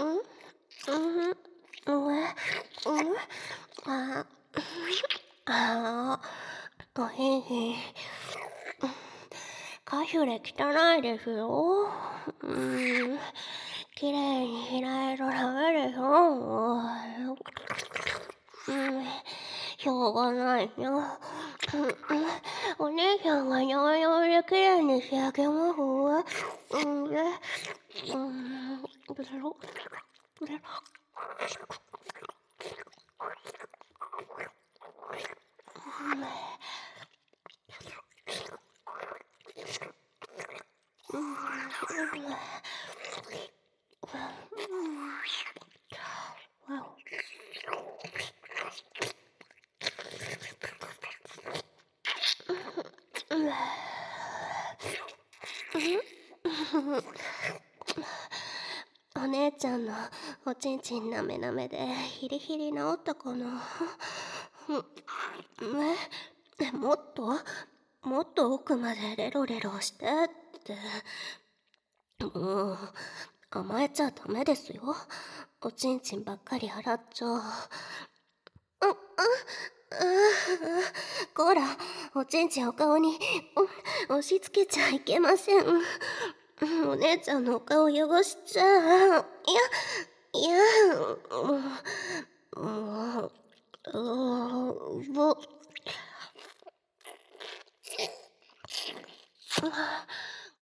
ああおひひ。カフュレ汚いですよ。きれいにしないとダメでしょ。しょうがないな。お姉ちゃんがやめやめできれいにしてあげます。お姉ちゃんのおちんちんなめなめでヒリヒリ治ったかな。もっと奥までレロレロしてって。もう甘えちゃダメですよ。おちんちんばっかり洗っちゃ。こら、おちんちんお顔に押し付けちゃいけません。お姉ちゃんのお顔汚しちゃ。いや、